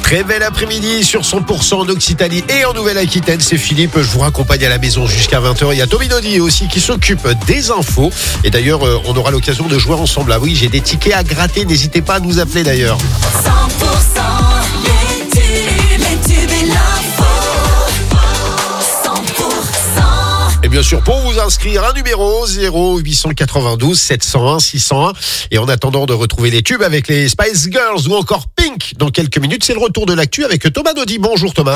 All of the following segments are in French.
Très bel après-midi sur 100% en Occitanie et en Nouvelle-Aquitaine. C'est Philippe, je vous raccompagne à la maison jusqu'à 20h. Il y a Tommy Dodi aussi qui s'occupe des infos. Et d'ailleurs, on aura l'occasion de jouer ensemble. Ah oui, j'ai des tickets à gratter. N'hésitez pas à nous appeler d'ailleurs. 100% les tubes et l'info. 100%. Et bien sûr, pour vous inscrire, un numéro 0892 701 601. Et en attendant de retrouver les tubes avec les Spice Girls ou encore Pink dans quelques minutes, c'est le retour de l'actu avec Thomas Dodi. Bonjour Thomas.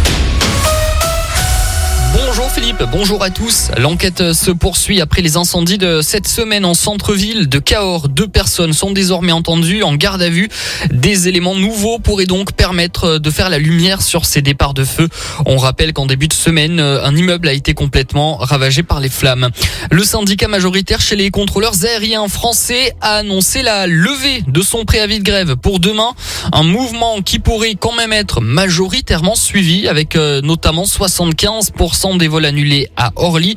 Bonjour Philippe, bonjour à tous. L'enquête se poursuit après les incendies de cette semaine en centre-ville de Cahors. 2 personnes sont désormais entendues en garde à vue. Des éléments nouveaux pourraient donc permettre de faire la lumière sur ces départs de feu. On rappelle qu'en début de semaine, un immeuble a été complètement ravagé par les flammes. Le syndicat majoritaire chez les contrôleurs aériens français a annoncé la levée de son préavis de grève pour demain. Un mouvement qui pourrait quand même être majoritairement suivi avec notamment 75% des vols annulés à Orly,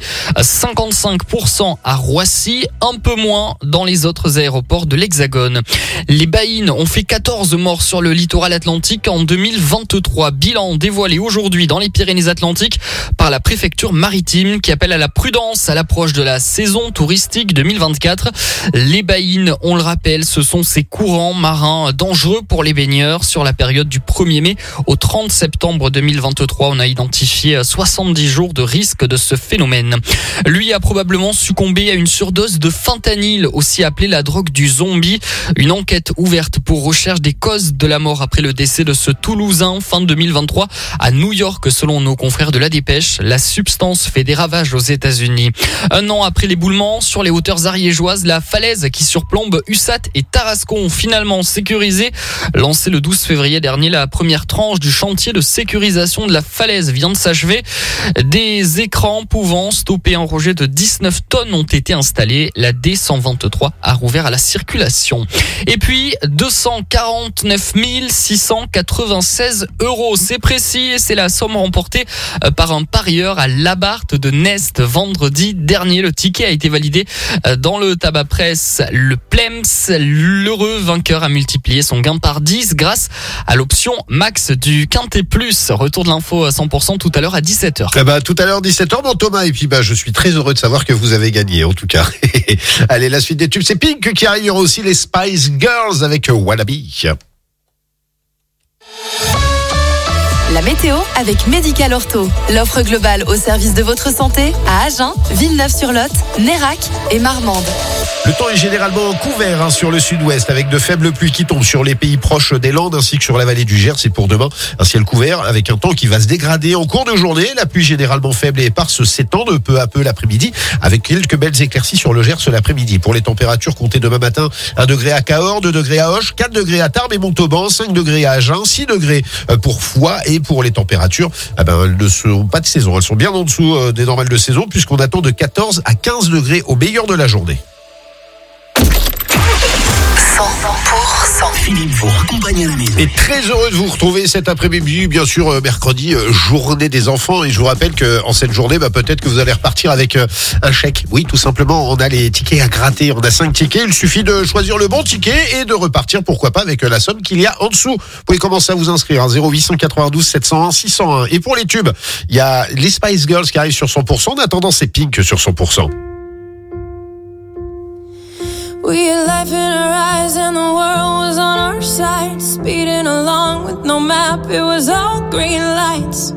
55% à Roissy, un peu moins dans les autres aéroports de l'Hexagone. Les baïnes ont fait 14 morts sur le littoral atlantique en 2023. Bilan dévoilé aujourd'hui dans les Pyrénées-Atlantiques par la préfecture maritime qui appelle à la prudence à l'approche de la saison touristique 2024. Les baïnes, on le rappelle, ce sont ces courants marins dangereux pour les baigneurs. Sur la période du 1er mai au 30 septembre 2023, on a identifié 70 jours de risque de ce phénomène. Lui a probablement succombé à une surdose de fentanyl, aussi appelée la drogue du zombie. Une enquête ouverte pour recherche des causes de la mort après le décès de ce Toulousain fin 2023 à New York, selon nos confrères de La Dépêche. La substance fait des ravages aux États-Unis. 1 an après l'éboulement sur les hauteurs ariégeoises, la falaise qui surplombe Ussat et Tarascon ont finalement sécurisé. Lancé le 12 février dernier, la première tranche du chantier de sécurisation de la falaise vient de s'achever. Des écrans pouvant stopper un rejet de 19 tonnes ont été installés. La D123 a rouvert à la circulation. Et puis, 249 696 €. C'est précis et c'est la somme remportée par un parieur à Labarthe de Nest vendredi dernier. Le ticket a été validé dans le tabac presse. Le Plems, l'heureux vainqueur, a multiplié son gain par 10 grâce à l'option max du Quintet Plus. Retour de l'info à 100% tout à l'heure à 17h. Tout à l'heure 17h, bon Thomas, et puis je suis très heureux de savoir que vous avez gagné en tout cas. Allez, la suite des tubes, c'est Pink qui arrive. Il y aura aussi les Spice Girls avec Wannabe. La météo avec Médical Ortho. L'offre globale au service de votre santé à Agen, Villeneuve-sur-Lot, Nérac et Marmande. Le temps est généralement couvert sur le sud-ouest avec de faibles pluies qui tombent sur les pays proches des Landes ainsi que sur la vallée du Gers. C'est pour demain un ciel couvert avec un temps qui va se dégrader en cours de journée. La pluie généralement faible et éparse s'étend de peu à peu l'après-midi avec quelques belles éclaircies sur le Gers l'après-midi. Pour les températures, comptez demain matin 1 degré à Cahors, 2 degrés à Auch, 4 degrés à Tarbes et Montauban, 5 degrés à Agen, 6 degrés pour Foix. Et pour les températures, elles ne sont pas de saison. Elles sont bien en dessous des normales de saison puisqu'on attend de 14 à 15 degrés au meilleur de la journée. 100% Philippe vous raccompagne à la maison. Et très heureux de vous retrouver cet après-midi, bien sûr mercredi, journée des enfants. Et je vous rappelle qu'en cette journée, peut-être que vous allez repartir avec un chèque. Oui, tout simplement, on a les tickets à gratter. On a 5 tickets. Il suffit de choisir le bon ticket et de repartir, pourquoi pas, avec la somme qu'il y a en dessous. Vous pouvez commencer à vous inscrire. 0892 701 601. Et pour les tubes, il y a les Spice Girls qui arrivent sur 100%. En attendant, c'est Pink sur 100%. We had life in our eyes and the world was on our side. Speeding along with no map, it was all green lights.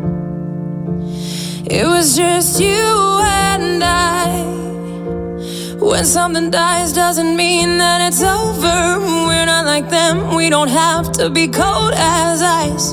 It was just you and I. When something dies doesn't mean that it's over. We're not like them, we don't have to be cold as ice.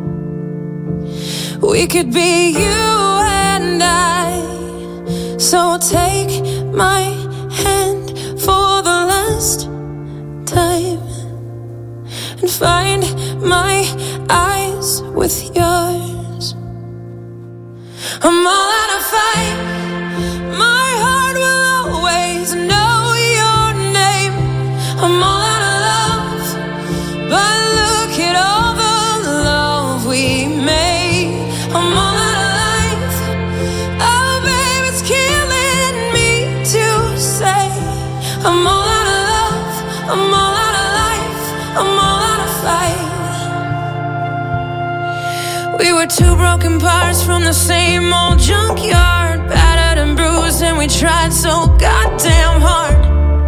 We could be you and I. So take my hand for the last time and find my eyes with yours. I'm all out of fight. My heart will always know your name. I'm all out of love, but look at all the love we made. I'm all out of life. Oh babe, it's killing me to say I'm all out of love, I'm all out of life, I'm all out of fight. We were two broken parts from the same old junkyard, battered and bruised, and we tried so goddamn hard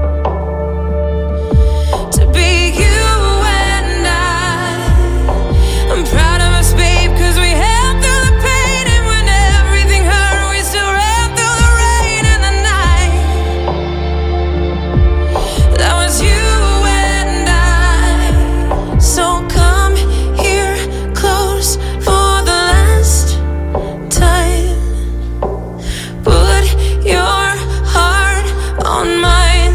to be you and I'm proud of us, babe, 'cause we held through the pain, and when everything hurt, we still ran through the rain and the night. That was you and I. So come here close for the last time. Put your heart on mine.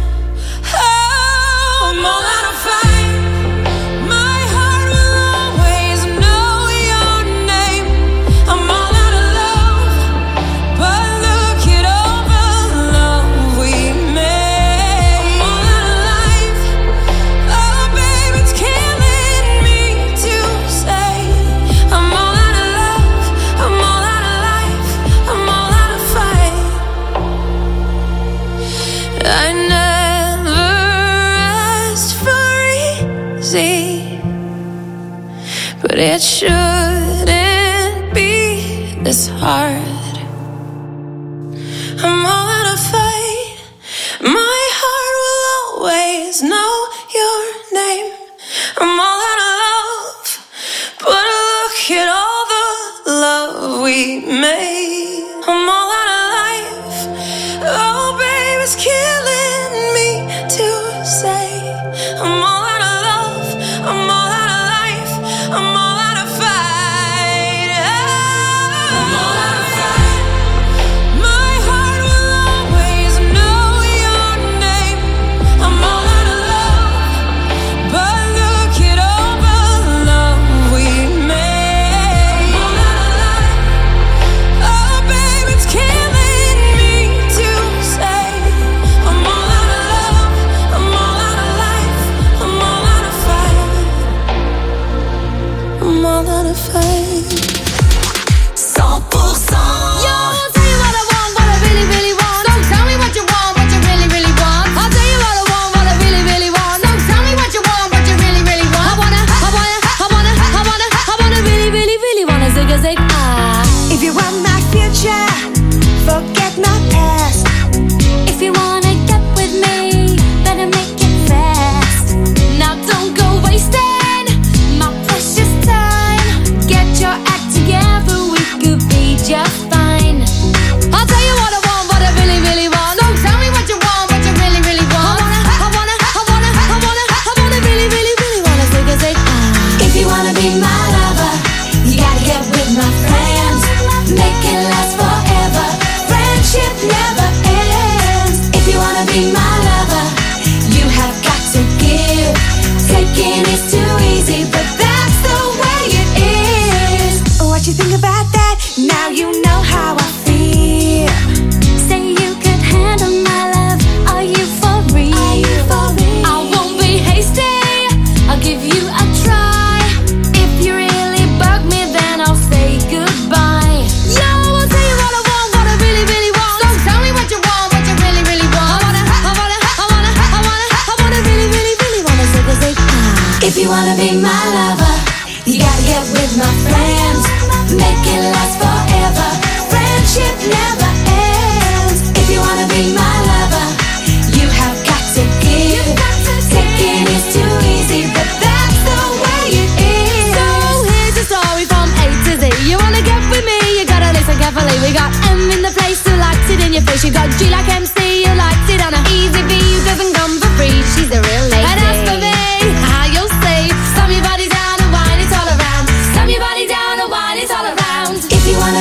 Oh, I'm all out of fight. My heart will always know your name. I'm all out of love, but look at all the love we made. I'm all out of life. Oh, babe, it's killing me to say. I'm all out of love. I'm all out of life. I'm all out of fight. I never asked for easy, but it shouldn't be this hard. I'm all out of fight. My heart will always know your name. I'm all out of love, but look at all the love we made. I'm all out of life. Oh, babe, it's killing me to say. I'm all out of love. I'm all out of life. I'm all out of fight. I'm all out of fight. My heart will always know your name. I'm all out of love, but look at all the love we made. I'm all out of life. Oh, babe, it's killing me to say. I'm all out of love. I'm all out of life. I'm all out of fight. I'm all out of fight. 100%. Yo, I'll tell you what I want, what I really, really want. Don't tell me what you want, what you really, really want. I'll tell you what I want, what I really, really want. Don't tell me what you want, what you really, really want. I wanna really, really, really wanna zig a zig ah. If you want my future, forget my past. If you wanna get with me, better make it fast. Now don't go wasting my precious time. Get your act together, we could be just fine. I'll tell you what I want, what I really, really want. Don't tell me what you want, what you really, really want. I wanna really, really, really wanna zig a zig ah. If you wanna be my lover, you gotta get with my friends. Make it last forever. Friendship never ends. If you wanna be my lover, you have got to give. Taking is too easy, but that's the way it is. What you think about that? Now you know how I feel. Say you could handle my love. Are you for real? Are you for real? I won't be hasty. I'll give you a try. If you really bug me, then I'll say goodbye. Yo, I'll tell you what I want, what I really, really want. Don't tell me what you want, what you really, really want. I wanna really, really, really wanna zig a zig ah. If you wanna be my lover, you gotta get with my friends. Make it last forever. Friendship never ends. If you wanna be my lover, you have got to give. Taking is too easy, but that's the way it is. So here's a story from A to Z. You wanna get with me, you gotta listen carefully. We got M in the place who likes it in your face. You got G like MC, who likes it on a easy V, who doesn't come for free. She's the real lady. And as for me, you'll see. Slam your body down and wine it all around. Slam your body down and wine it all around. If you wanna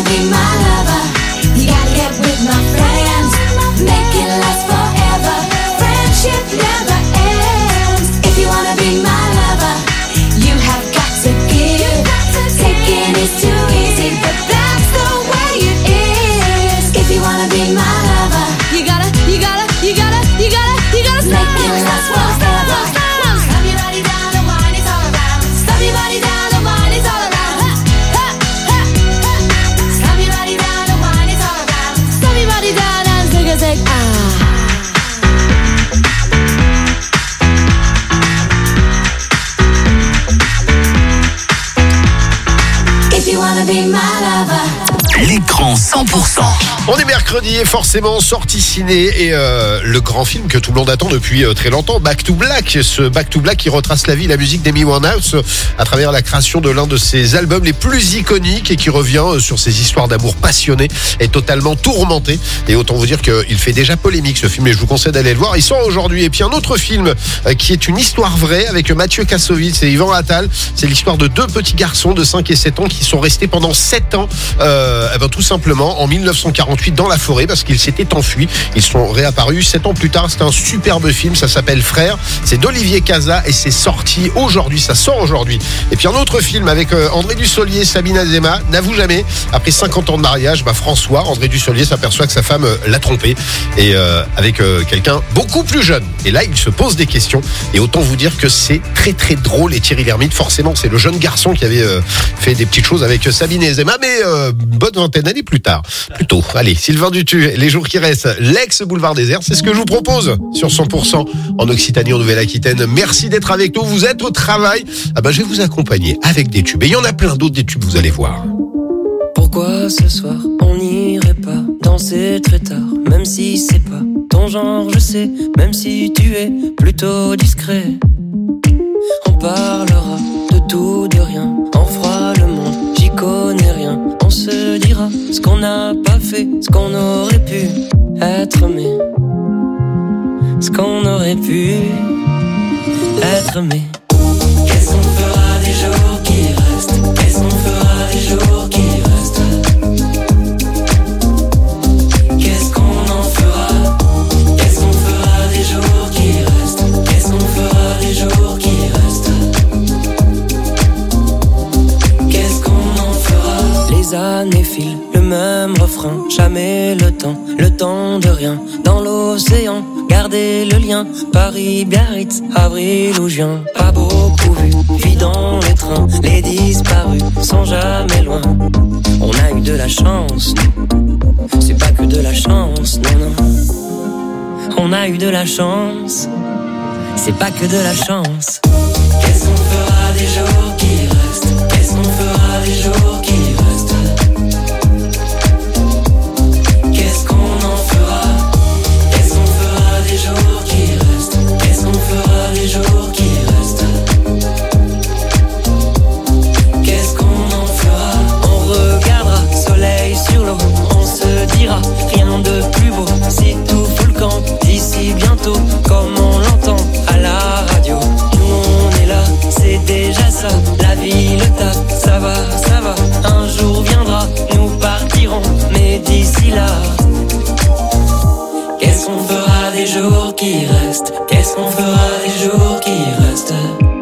wanna be my lover? L'écran 100%. On est mercredi et forcément sortie ciné et le grand film que tout le monde attend depuis très longtemps, Back to Black. Ce Back to Black qui retrace la vie et la musique d'Amy Winehouse à travers la création de l'un de ses albums les plus iconiques et qui revient sur ses histoires d'amour passionnées et totalement tourmentées. Et autant vous dire qu'il fait déjà polémique ce film et je vous conseille d'aller le voir. Il sort aujourd'hui. Et puis un autre film qui est une histoire vraie avec Mathieu Kassovitz et Yvan Attal. C'est l'histoire de deux petits garçons de 5 et 7 ans qui sont restés pendant 7 ans tout simplement en 1948 dans la forêt parce qu'ils s'étaient enfuis. Ils sont réapparus 7 ans plus tard. C'est un superbe film, ça s'appelle Frères. C'est d'Olivier Cazat et c'est sorti aujourd'hui, ça sort aujourd'hui. Et puis un autre film avec André Dussolier, Sabine Azema, N'avoue jamais. Après 50 ans de mariage, François, André Dussolier s'aperçoit que sa femme l'a trompé et avec quelqu'un beaucoup plus jeune. Et là, il se pose des questions et autant vous dire que c'est très très drôle. Et Thierry Lhermitte, forcément, c'est le jeune garçon qui avait fait des petites choses avec Sabine Azema, mais bonne vingtaine d'années plus tard. Plutôt. Allez, Sylvain Dutu, les jours qui restent, l'ex-boulevard désert, c'est ce que je vous propose sur 100% en Occitanie, en Nouvelle-Aquitaine. Merci d'être avec nous. Vous êtes au travail. Je vais vous accompagner avec des tubes. Et il y en a plein d'autres des tubes, vous allez voir. Pourquoi ce soir on n'irait pas danser très tard, même si c'est pas ton genre, je sais, même si tu es plutôt discret. On parlera de tout, de rien, on fera le monde, j'y connais rien. On se dira ce qu'on n'a pas fait, ce qu'on aurait pu être, mais ce qu'on aurait pu être, mais qu'est-ce qu'on fera des jours qui restent? Qu'est-ce qu'on fera des jours qui restent? Qu'est-ce qu'on en fera? Qu'est-ce qu'on fera des jours qui restent? Qu'est-ce qu'on fera des jours qui restent? Qu'est-ce qu'on en fera? Les années filent, le même refrain, jamais le temps de rien. Dans l'océan, gardez le lien, Paris, Biarritz, avril ou juin. Pas beaucoup vu, vie dans les trains, les disparus sont jamais loin. On a eu de la chance, c'est pas que de la chance, non, non. On a eu de la chance, c'est pas que de la chance. Qu'est-ce qu'on fera des jours qui restent? Qu'est-ce qu'on fera des jours qui restent? Qu'est-ce qu'on en fera? Qu'est-ce qu'on fera des jours qui restent? Qu'est-ce qu'on fera des jours qui restent? Qu'est-ce qu'on en fera? On regardera soleil sur l'eau, on se dira rien de plus beau. Si tout fout le camp d'ici bientôt, comme on l'entend à la radio. Nous on est là, c'est déjà ça. La vie, le taf, ça va, ça va. Un jour viendra, nous partirons, mais d'ici là, qu'est-ce qu'on fera des jours qui restent? Qu'est-ce qu'on fera des jours qui restent?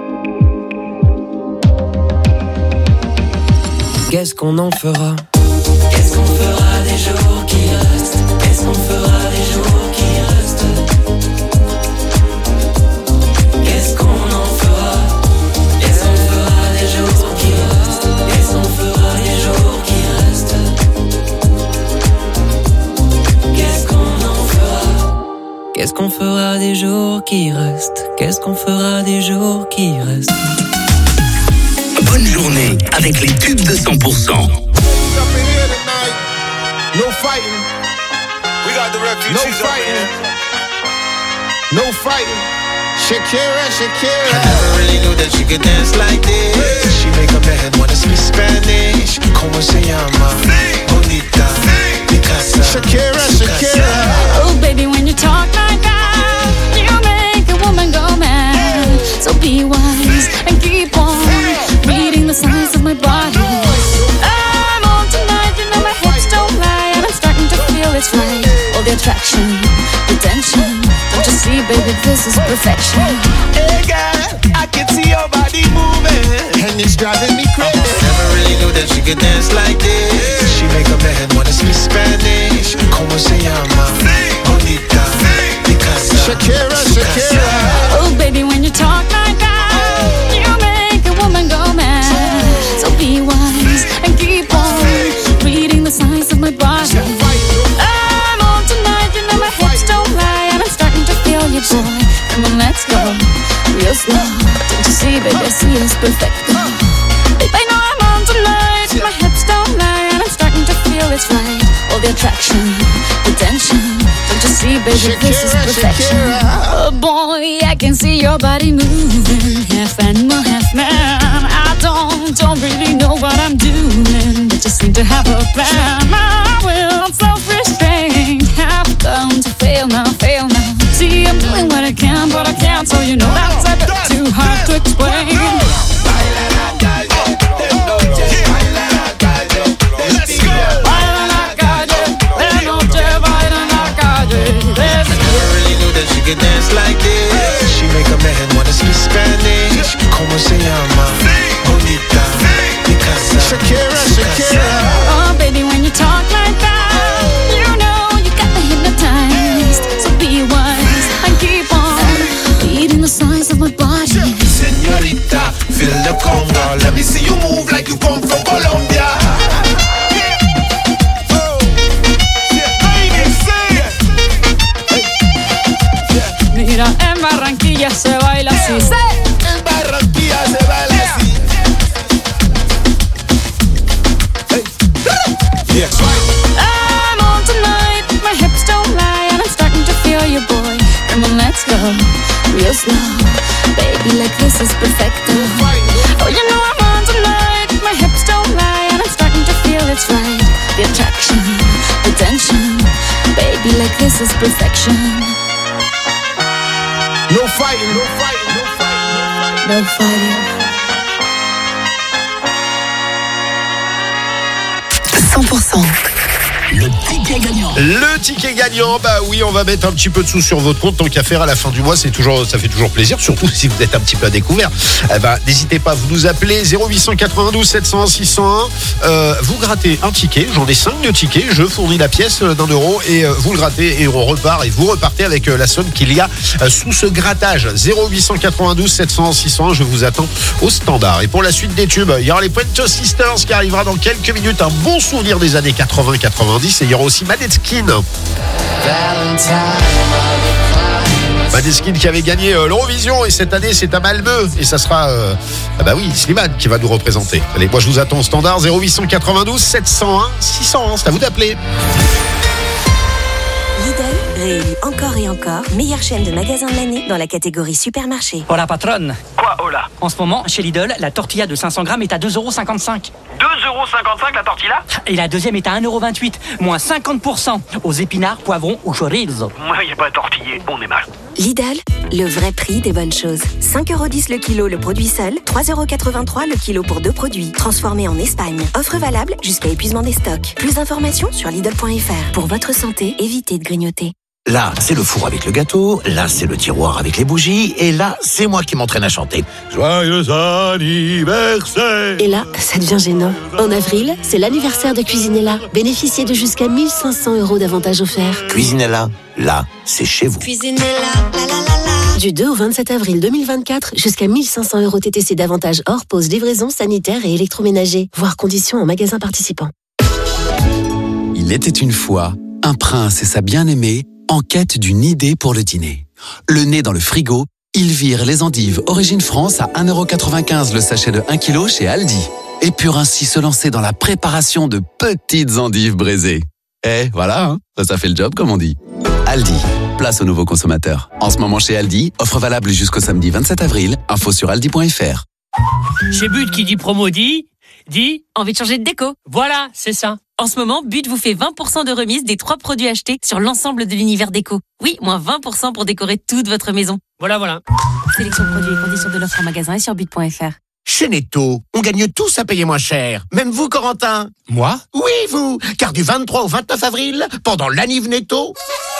Qu'est-ce qu'on en fera? Qu'est-ce qu'on fera des jours qui restent? Qu'est-ce qu'on fera des jours qui restent? Qu'est-ce qu'on en fera? Qu'est-ce qu'on fera des jours qui restent? Qu'est-ce qu'on fera des jours qui restent? Qu'est-ce qu'on en fera? Qu'est-ce qu'on fera des jours qui restent? Qu'est-ce qu'on fera des jours qui restent? Bonne journée avec les tubes de 100%. No fighting. We got the refugees. No fighting. No fighting. Shakira, Shakira. I never really knew that she could dance like this. She make a man wanna speak Spanish. Como se llama? Bonita. Picasa. Shakira, Shakira. Oh, baby, when you talk like that, you make a woman go mad. So be wise and keep on reading the signs of my body. I'm on tonight, you know my hips don't lie, and I'm starting to feel it's right. All the attraction, the tension. Don't you see, baby, this is perfection. Hey girl, I can see your body moving, and it's driving me crazy. Never really knew that she could dance like this. She make a man wanna speak Spanish. Como se llama? Bonita. Picasa. Shakira, Shakira. Oh, baby, when you talk like that, you make a woman go mad. So be wise and keep on reading the signs of my body. I'm on tonight, you know my hips don't lie, and I'm starting to feel you, boy. Come on, let's go real slow. Don't you see, baby, I see it's perfect. Babe, I know I'm on tonight, my hips don't feel it's right. All the attraction, the tension. Don't you see, baby, this is perfection. Oh boy, I can see your body moving, half animal, half man. I don't really know what I'm doing, but just seem to have a plan. My will, self-restraint, have come to fail now. See, I'm doing what I can, but I can't, so you know that's a bit too hard to explain. She can dance like this. She make a man wanna speak Spanish. Como se llama? Bonita. Picasa. Shakira. Oh, baby, when you talk like that, you know you got me hypnotized. So be wise and keep on beating the size of my body. Señorita, feel the conga. Let me see you move like you come from Colombia. Mira, en Barranquilla se baila así. En Barranquilla se baila así. I'm on tonight, my hips don't lie, and I'm starting to feel you, boy. Come on, let's go, real slow. Baby, like this is perfecto. Oh, you know I'm on tonight, my hips don't lie, and I'm starting to feel it's right. The attraction, the tension. Baby, like this is perfection. No fighting. No fighting. 100%. Le ticket gagnant. Le ticket gagnant, bah oui, on va mettre un petit peu de sous sur votre compte, tant qu'à faire à la fin du mois, ça fait toujours plaisir, surtout si vous êtes un petit peu à découvert. N'hésitez pas, vous nous appelez 0892 701 601, vous grattez un ticket, j'en ai 5 de tickets, je fournis la pièce d'€1 et vous le grattez et on repart et vous repartez avec la somme qu'il y a sous ce grattage. 0892 701 601, je vous attends au standard. Et pour la suite des tubes, il y aura les Pointer Sisters qui arrivera dans quelques minutes, un bon souvenir des années 80-90. Et il y aura aussi Maneskin. Maneskin qui avait gagné l'Eurovision et cette année c'est à Malmö et ça sera Slimane qui va nous représenter. Allez, moi je vous attends au standard 0892 701 601, c'est à vous d'appeler. Lidl réélu encore et encore meilleure chaîne de magasins de l'année dans la catégorie supermarché. Hola patronne. Quoi hola? En ce moment, chez Lidl, la tortilla de 500 grammes est à 2,55 €. 2,55 € la tortilla? Et la deuxième est à 1,28 €, moins 50% aux épinards, poivrons ou chorizo. Moi, y a pas tortillé, on est mal. Lidl, le vrai prix des bonnes choses. 5,10 € le kilo le produit seul, 3,83 € le kilo pour 2 produits. Transformés en Espagne. Offre valable jusqu'à épuisement des stocks. Plus d'informations sur Lidl.fr. Pour votre santé, évitez de grignoter. Là, c'est le four avec le gâteau, là, c'est le tiroir avec les bougies, et là, c'est moi qui m'entraîne à chanter. Joyeux anniversaire! Et là, ça devient gênant. En avril, c'est l'anniversaire de Cuisinella. Bénéficiez de jusqu'à 1 500 € d'avantages offerts. Cuisinella, là, c'est chez vous. Cuisinella, la la la la. Du 2 au 27 avril 2024, jusqu'à 1 500 € TTC d'avantages hors pause, livraison, sanitaire et électroménager. Voir conditions en magasin participant. Il était une fois un prince et sa bien-aimée en quête d'une idée pour le dîner. Le nez dans le frigo, ils virent les endives Origine France à 1,95 € le sachet de 1 kg chez Aldi et purent ainsi se lancer dans la préparation de petites endives braisées. Et voilà, hein, ça fait le job comme on dit. Aldi, place aux nouveaux consommateurs. En ce moment chez Aldi, offre valable jusqu'au samedi 27 avril, info sur aldi.fr. Chez But qui dit promo dit envie de changer de déco. Voilà, c'est ça. En ce moment, But vous fait 20% de remise des 3 produits achetés sur l'ensemble de l'univers déco. Oui, moins 20% pour décorer toute votre maison. Voilà. Sélection produits et conditions de l'offre en magasin et sur but.fr. Chez Netto, on gagne tous à payer moins cher. Même vous, Corentin. Moi? Oui, vous. Car du 23 au 29 avril, pendant l'Anniv Netto,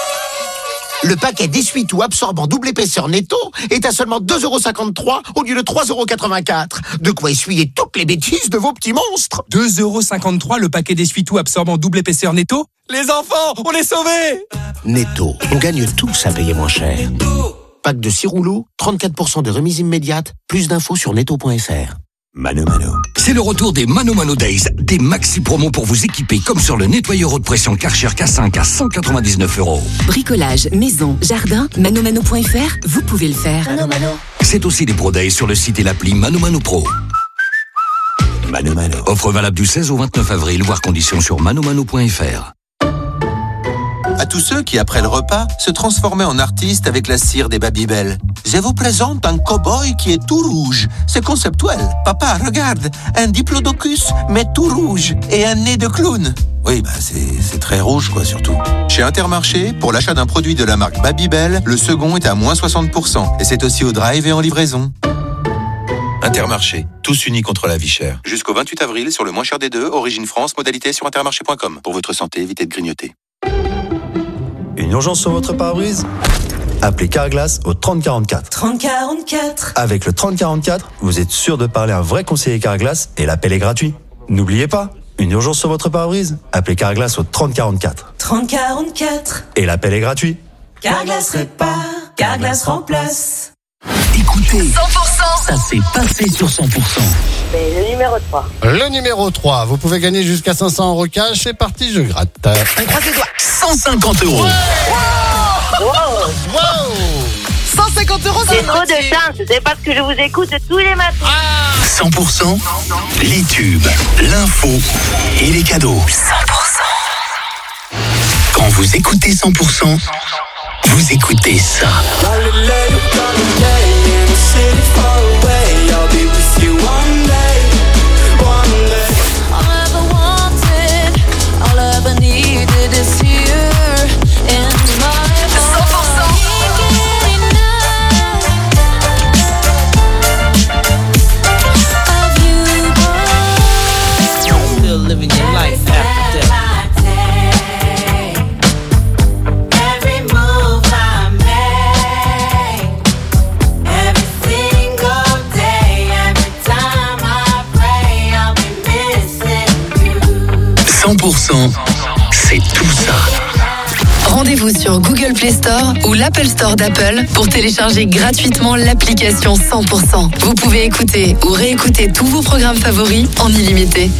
le paquet d'essuie-tout absorbant double épaisseur Netto est à seulement 2,53 € au lieu de 3,84 €. De quoi essuyer toutes les bêtises de vos petits monstres. 2,53 € le paquet d'essuie-tout absorbant double épaisseur Netto? Les enfants, on est sauvés! Netto, on gagne tous à payer moins cher. Pack de 6 rouleaux, 34% de remise immédiate. Plus d'infos sur netto.fr. Mano Mano. C'est le retour des Mano Mano Days, des maxi promos pour vous équiper comme sur le nettoyeur haute pression Karcher K5 à 199 €. Bricolage, maison, jardin, manomano.fr, vous pouvez le faire. C'est aussi des Pro Days sur le site et l'appli Mano Mano Pro. Mano Mano. Offre valable du 16 au 29 avril, voire conditions sur manomano.fr. À tous ceux qui, après le repas, se transformaient en artistes avec la cire des Babybel. Je vous présente un cow-boy qui est tout rouge. C'est conceptuel. Papa, regarde, un diplodocus, mais tout rouge, et un nez de clown. Oui, c'est très rouge, quoi, surtout. Chez Intermarché, pour l'achat d'un produit de la marque Babybel, le second est à moins 60%. Et c'est aussi au drive et en livraison. Intermarché, tous unis contre la vie chère. Jusqu'au 28 avril, sur le moins cher des deux, Origine France, modalité sur intermarché.com. Pour votre santé, évitez de grignoter. Une urgence sur votre pare-brise ? Appelez Carglass au 3044. 3044. Avec le 3044, vous êtes sûr de parler à un vrai conseiller Carglass et l'appel est gratuit. N'oubliez pas, une urgence sur votre pare-brise ? Appelez Carglass au 3044. 3044. Et l'appel est gratuit. Carglass répare, Carglass remplace. Écoutez, 100%. ça s'est passé sur 100%. C'est le numéro 3. Le numéro 3, vous pouvez gagner jusqu'à 500 € cash. C'est parti, je gratte. On croise les doigts. 150 €. Wow. 150 €, c'est trop de chance. C'est parce que je vous écoute tous les matins. 100%, les tubes, l'info et les cadeaux. 100%. Quand vous écoutez 100%, vous écoutez ça. Living your life after death. Every move I make, every single day, every time I pray, I'll be missing you. 100%, c'est tout ça. Rendez-vous sur Google Play Store ou l'Apple Store d'Apple pour télécharger gratuitement l'application 100%. Vous pouvez écouter ou réécouter tous vos programmes favoris en illimité.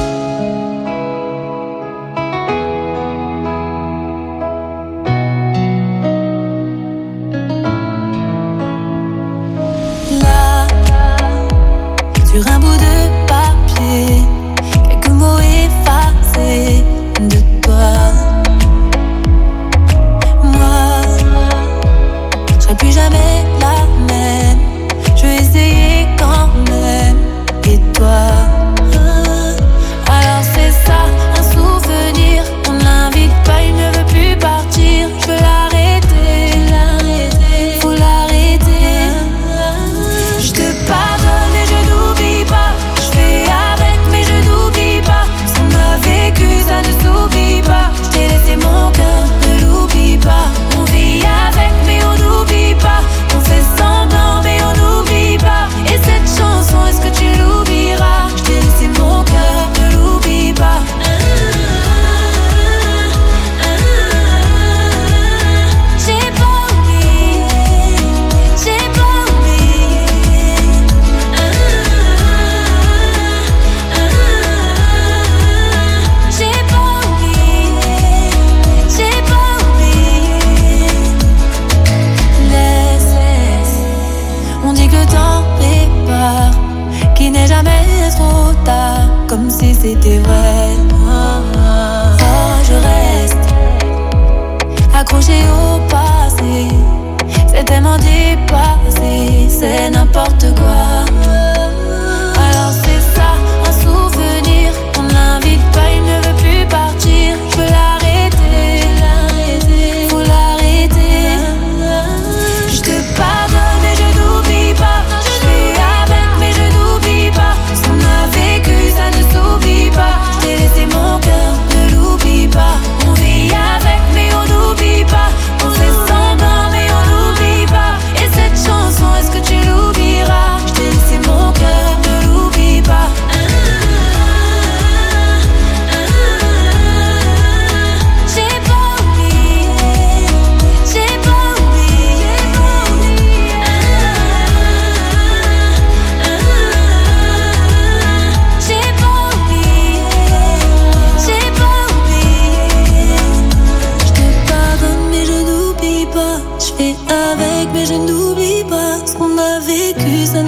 Là, sur un bout de papier, quelques mots effacés de toi. Moi, je serai plus jamais la même. Je vais essayer quand même. Et toi, alors c'est ça, un souvenir. On l'invite pas, il ne veut plus partir. Je veux l'arrêter, faut l'arrêter. Je te pardonne et je n'oublie pas. Je fais avec mais je n'oublie pas. Ce qu'on a vécu ça ne s'oublie pas. Je t'ai laissé mon cœur, ne l'oublie pas. On vit avec mais on n'oublie pas. On fait semblant mais on n'oublie pas. Et cette chanson est-ce que tu l'oublieras? Je t'ai laissé mon cœur, ne l'oublie pas. J'ai pas oublié, j'ai pas oublié. J'ai pas oublié, j'ai pas oublié. Laisse, on dit que le temps répare, qu'il n'est jamais trop tard, comme si c'était vrai. Oh, je reste accroché au passé, c'est tellement dépassé, c'est n'importe quoi. Alors c'est ça, un souvenir, on l'invite pas, il ne veut plus partir. Je veux l'arrêter, faut l'arrêter. Je te pardonne et je n'oublie pas. Je fais avec mais je n'oublie pas. Ce qu'on a vécu ça ne s'oublie pas. Je t'ai laissé mon cœur, ne l'oublie pas. On vit avec mais on n'oublie pas. On fait semblant mais on n'oublie pas. Et cette chanson est-ce que tu l'oublieras? Je t'ai laissé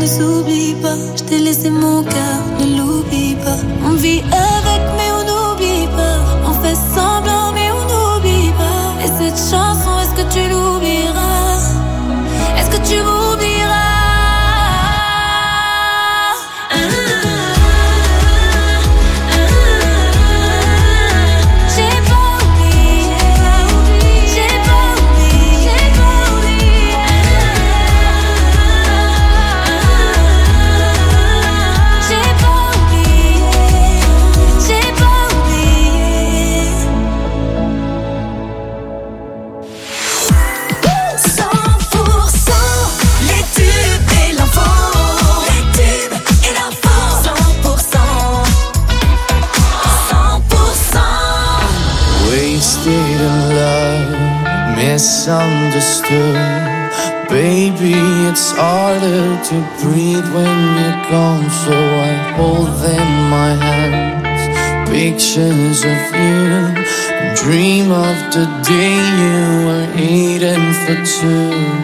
ne s'oublie pas. Je t'ai laissé mon cœur, ne l'oublie pas. On vit avec, mais on n'oublie pas. On fait semblant, mais on n'oublie pas. Et cette chanson, est-ce que tu l'oublieras? Est-ce que tu m'oublieras? Misunderstood. Baby, it's harder to breathe when you're gone. So I hold in my hands pictures of you and dream of the day you were eating for two.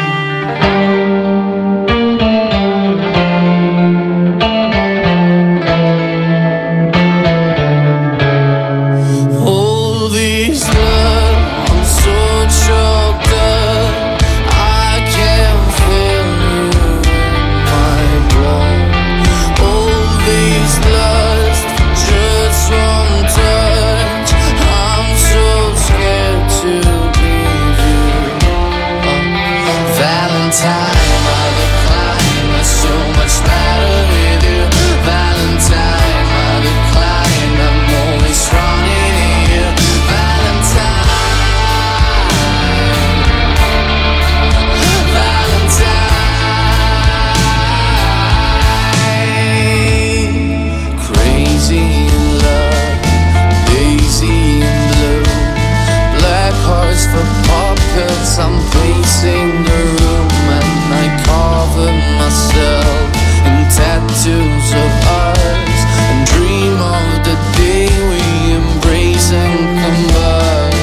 I'm pacing the room and I cover myself in tattoos of ours and dream of the day we embrace and combine.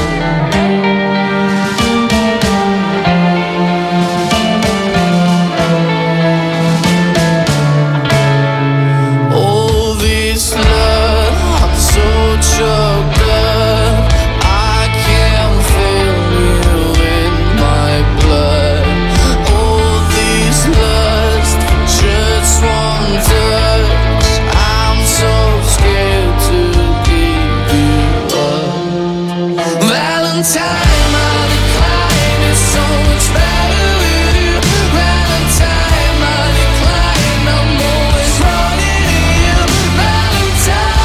All this love, I'm so choked up, I can't feel you in my blood. All this lust for just one touch, I'm so scared to give you up. Valentine, my decline is so much better with you. Valentine, my decline, I'm always running to you. Valentine,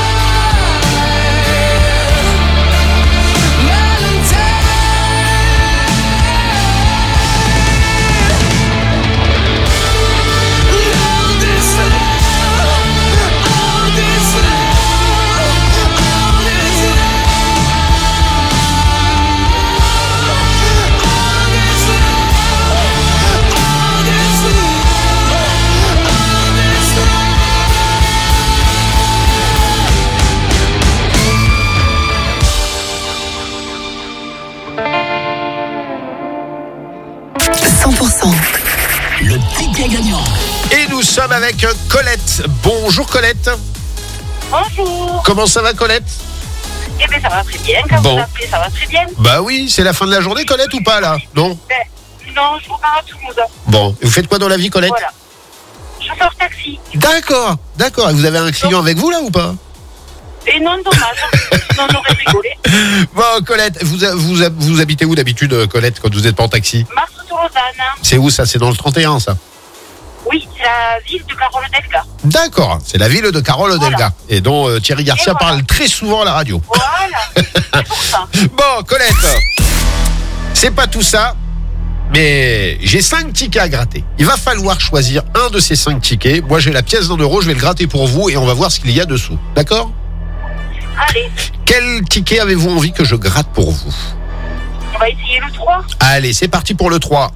Le ticket gagnant. Et nous sommes avec Colette. Bonjour Colette. Bonjour. Comment ça va Colette? Eh bien ça va très bien, quand Bon. vous appelez ça va très bien. Bah oui, c'est la fin de la journée Colette ou pas là? Non? Non, je vous parle à Toulouse. Bon, et vous faites quoi dans la vie Colette? Voilà. Chauffeur taxi. D'accord, d'accord. Et vous avez un client avec vous là ou pas? Et non, dommage. Non, on aurait rigolé. Bon Colette, vous habitez où d'habitude Colette quand vous n'êtes pas en taxi? Martre-sur-Lausanne. C'est où ça? C'est dans le 31 ça? Oui, c'est la ville de Carole-Delga. D'accord, c'est la ville de Carole-Delga. Voilà. Et dont Thierry Garcia parle très souvent à la radio. Voilà, c'est pour ça. Bon Colette, c'est pas tout ça, mais j'ai 5 tickets à gratter. Il va falloir choisir un de ces 5 tickets. Moi j'ai la pièce d'1 euro, je vais le gratter pour vous et on va voir ce qu'il y a dessous. D'accord? Allez. Quel ticket avez-vous envie que je gratte pour vous? On va essayer le 3. Allez, c'est parti pour le 3.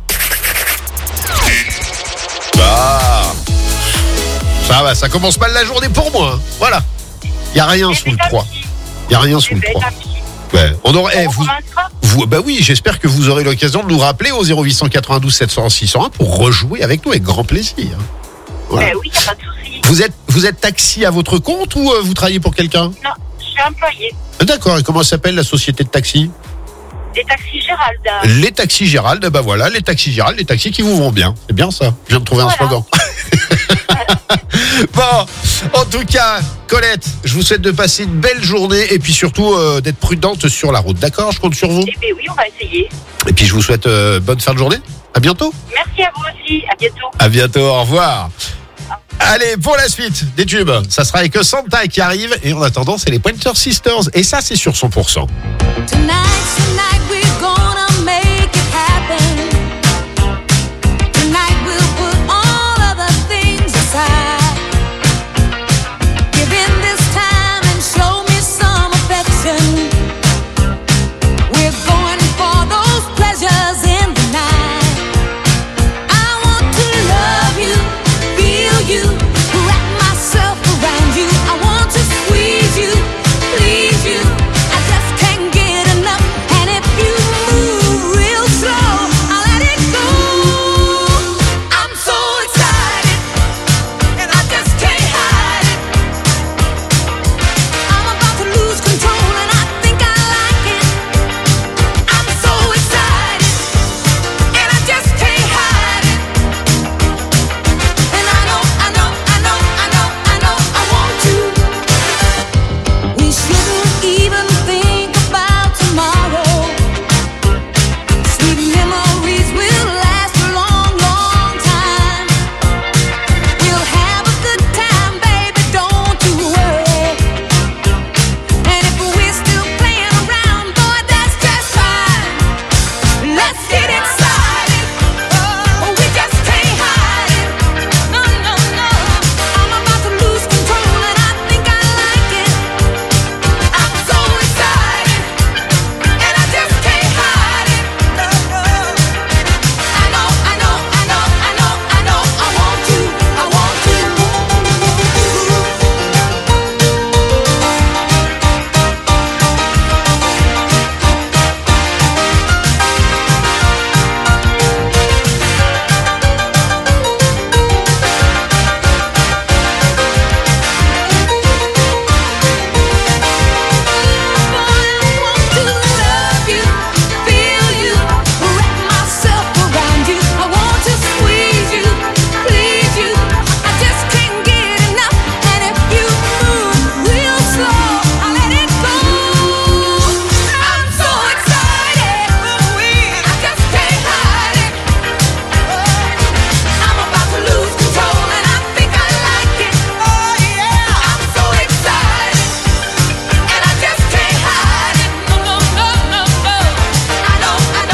Bah, ça va, ça commence mal la journée pour moi. Hein. Voilà. Il n'y a rien sous le 3. Il n'y a rien sous le 3. Ouais, on aurait. Vous, bah oui, j'espère que vous aurez l'occasion de nous rappeler au 0892 700 601 pour rejouer avec nous avec grand plaisir. Voilà. Oui, il n'y a pas de souci. Vous êtes taxi à votre compte ou vous travaillez pour quelqu'un? Non, je suis employée. D'accord, et comment s'appelle la société de taxi? Des taxis Gérald. Les taxis Gérald, bah voilà, les taxis Gérald, les taxis qui vous vont bien. C'est bien ça, je viens de trouver un slogan. Bon, en tout cas, Colette, je vous souhaite de passer une belle journée et puis surtout d'être prudente sur la route, d'accord? Je compte sur vous. Eh bien oui, on va essayer. Et puis je vous souhaite bonne fin de journée, à bientôt. Merci à vous aussi, à bientôt. À bientôt, au revoir. Allez, pour la suite des tubes, ça sera avec Santa qui arrive et en attendant, c'est les Pointer Sisters et ça, c'est sur 100%. Tonight we're gonna make it happen. Tonight we'll put all of the things aside. Give in this time and show me some affection. We're going for those pleasures in the night. I want to love you, feel you, wrap myself around you. I want to squeeze you, please you. I just can't get enough. And if you move real slow, I'll let it go. I'm so excited, and I just can't hide it. I'm about to lose control, and I think I like it. I'm so excited, and I just can't hide it. And I know I want to. We shouldn't even think about tomorrow. Sweet memories will last a long, long time. We'll have a good time, baby, don't you worry. And if we're still playing around, boy, that's just fine. Let's get excited. Oh, we just can't hide it. No. I'm about to lose control, and I think I like it. I'm so excited, and I just can't hide it. I know, I want to. Love you, feel you, wrap myself around you. I want to squeeze you, please you. I just can't get enough. And if you move real slow, I'll let it go. I'm so excited, I just can't hide it. I'm about to lose control, and I think I like it. Oh yeah, I'm so excited, and I just can't hide it. No. I know,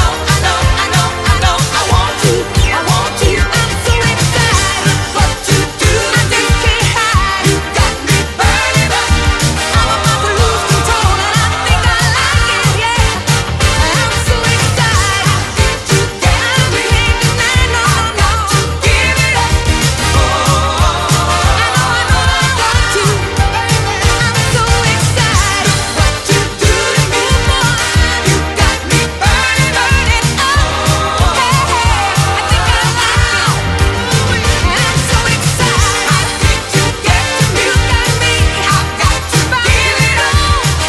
I want to. I'm so excited, what you do, I just can't hide. You got me burning up. I'm about to lose control, and I think I like it, yeah. I'm so excited, you got me hanging, and I got to give it up. I know I want to. I'm so excited, what you do to me, boy. You got me burning up. Hey, I think I like it. I'm so excited. I think you get to me. You got me. I've got to give it up.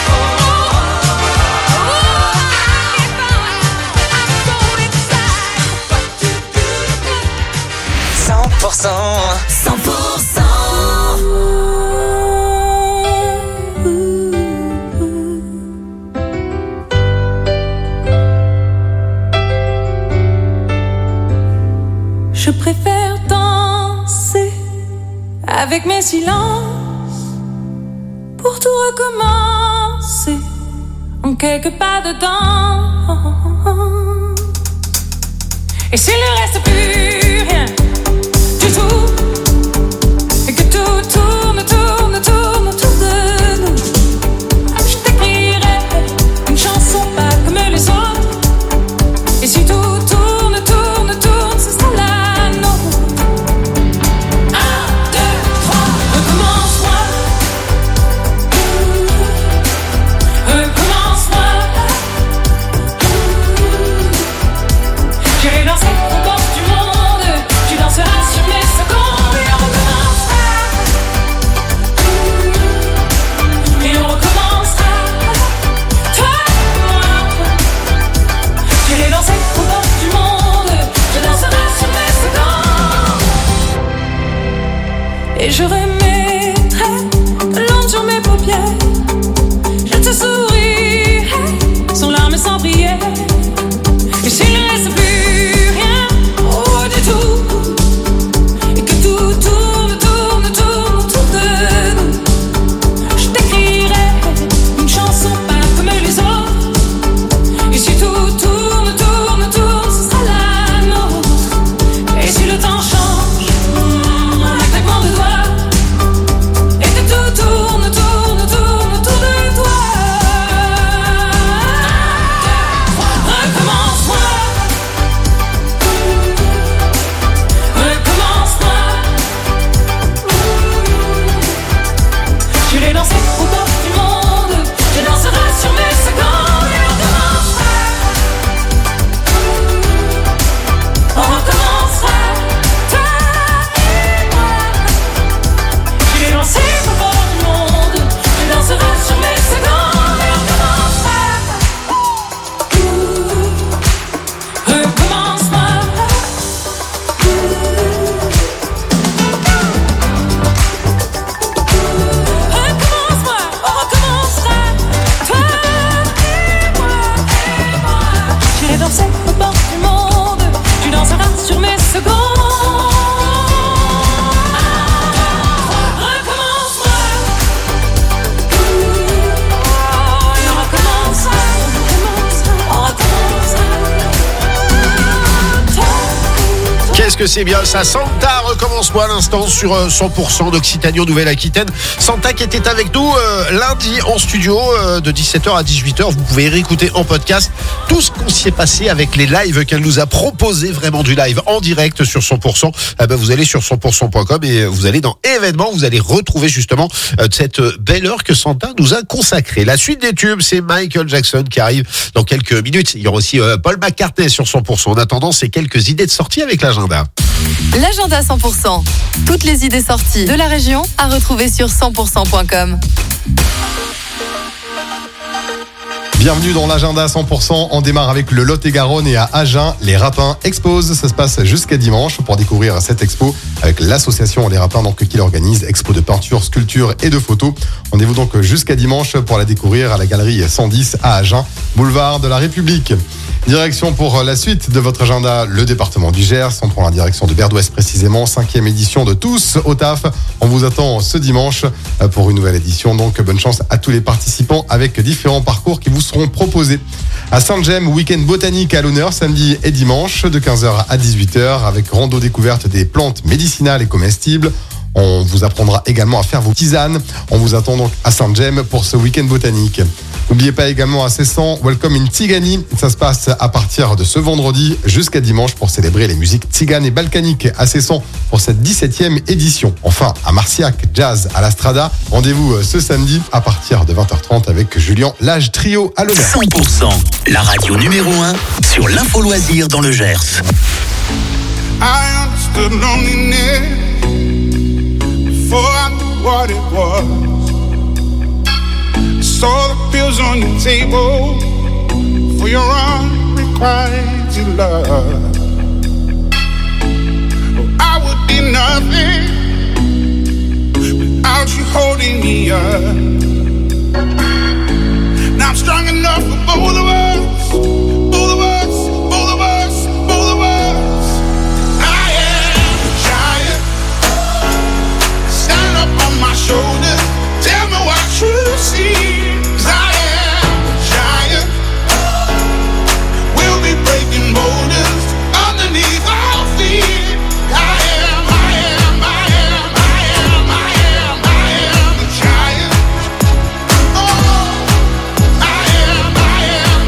Je préfère danser avec mes silences pour tout recommencer en quelques pas dedans. Et s'il ne reste plus rien du tout, et que tout tourne autour de nous, je t'écrirai une chanson pas comme les autres. Et si tout tourne, ce sera la nôtre. 1, 2, 3, recommence-moi. J'irai danser au bord du monde. Tu Et je remettrai de l'encre sur mes paupières. Je te sourirai sans larmes et sans prière. Et s'il ne reste plus rien, oh du tout, et que tout tourne autour de nous, je t'écrirai une chanson pas comme les autres. Et si tout tourne, ce sera la nôtre. Et si le temps change, un claquement de doigts, et que tout tourne autour de toi. Recommence-moi. Je l'ai dansé au bord du monde, je danserai sur mes secondes et on recommencera, toi et moi. Je l'ai dansé au bord du monde, je danserai sur mes secondes et on recommencera. Recommence-moi. Recommence-moi, on recommencera, toi et moi. J'irai danser au bord du monde, tu danseras sur mes secondes. Recommence-moi. Et on recommencera, on recommencera. Qu'est-ce que c'est bien ça. Santa, recommence-moi à l'instant sur 100% d'Occitanie en Nouvelle-Aquitaine. Santa qui était avec nous lundi en studio de 17h à 18h. Vous pouvez réécouter en podcast tout ce qu'on s'y est passé avec les lives qu'elle nous a proposé, vraiment du live en direct sur 100%. Vous allez sur 100%.com et vous allez dans événements, vous allez retrouver justement cette belle heure que Santa nous a consacrée. La suite des tubes, c'est Michael Jackson qui arrive dans quelques minutes. Il y aura aussi Paul McCartney sur 100%. En attendant, c'est quelques idées de sortie avec l'agenda. L'agenda 100%. Toutes les idées sorties de la région à retrouver sur 100%.com. Bienvenue dans l'agenda 100%. On démarre avec le Lot-et-Garonne et à Agen, les Rapins exposent. Ça se passe jusqu'à dimanche pour découvrir cette expo avec l'association Les Rapins donc, qui l'organise. Expo de peinture, sculpture et de photos. Rendez-vous donc jusqu'à dimanche pour la découvrir à la galerie 110 à Agen, boulevard de la République. Direction pour la suite de votre agenda, le département du Gers. On prend la direction de Berdoues précisément, 5e édition de Tous au taf. On vous attend ce dimanche pour une nouvelle édition. Donc bonne chance à tous les participants avec différents parcours qui vous seront proposés. À Saint-Gemme, week-end botanique à l'honneur samedi et dimanche de 15h à 18h avec rando découverte des plantes médicinales et comestibles. On vous apprendra également à faire vos tisanes. On vous attend donc à Saint-Gemme pour ce week-end botanique. N'oubliez pas également à Cessan, Welcome in Tigani. Ça se passe à partir de ce vendredi jusqu'à dimanche pour célébrer les musiques tziganes et balkaniques à Cessan pour cette 17e édition. Enfin, à Marciac, jazz à la Strada. Rendez-vous ce samedi à partir de 20h30 avec Julien Lage Trio à l'honneur. 100%, la radio numéro 1 sur l'info loisir dans le Gers. I understood loneliness before I knew what it was. Saw the pills on your table for your unrequited love. Oh, I would be nothing without you holding me up. Now I'm strong enough for both of us, both of us, both of us, both of us. I am a giant. Stand up on my shoulders. Tell me what you see. I am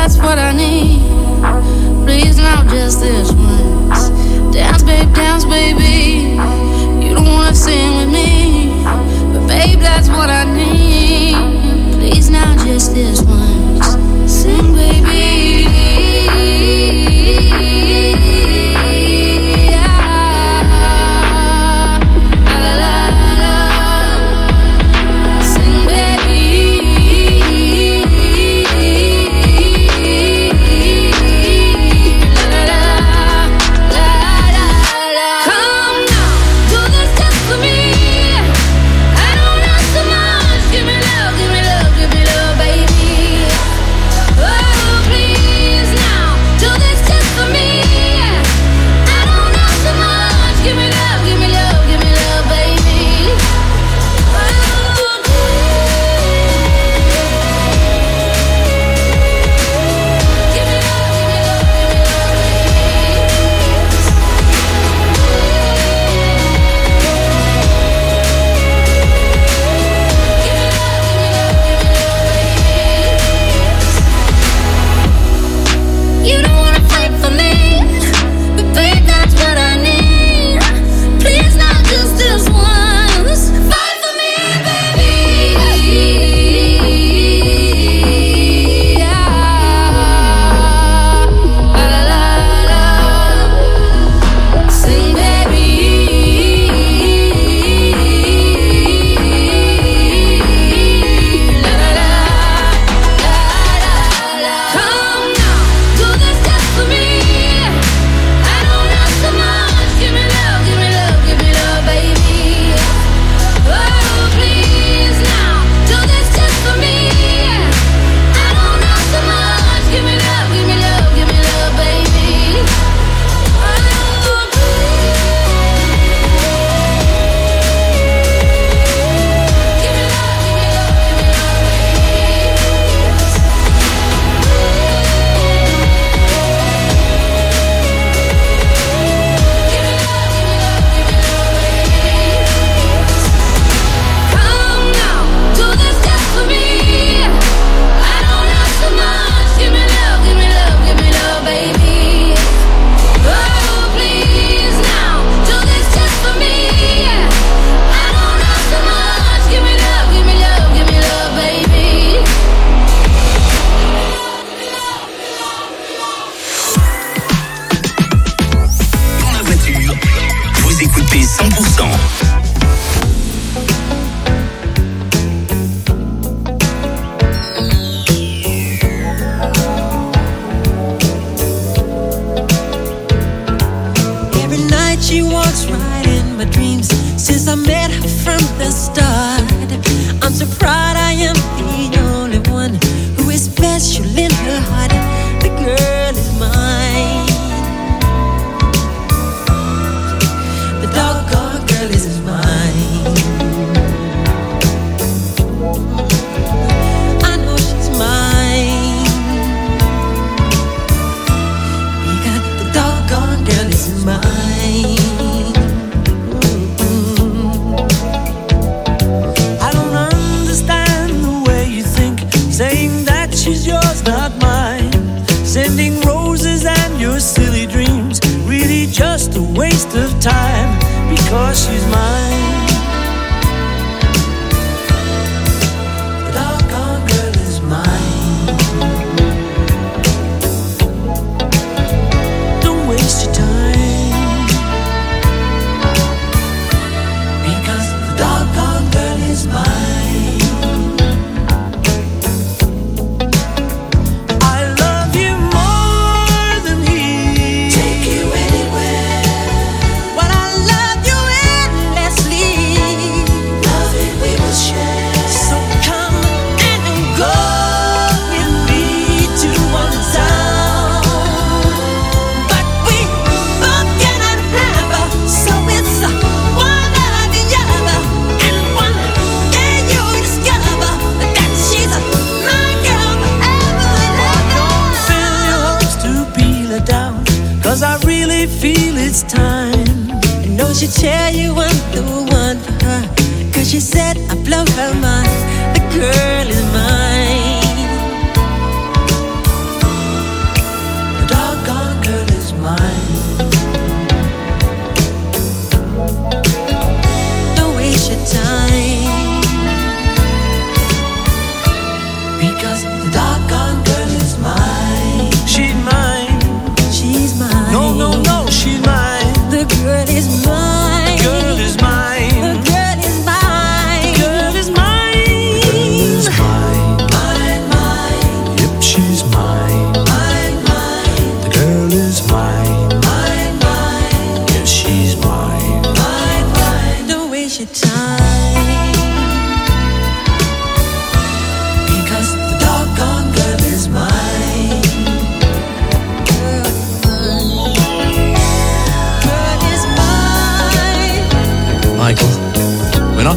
that's what I need. Please, now just this once. Dance, baby. You don't wanna sing with me, but babe, that's what I need. Please, now just this once. Sing, baby.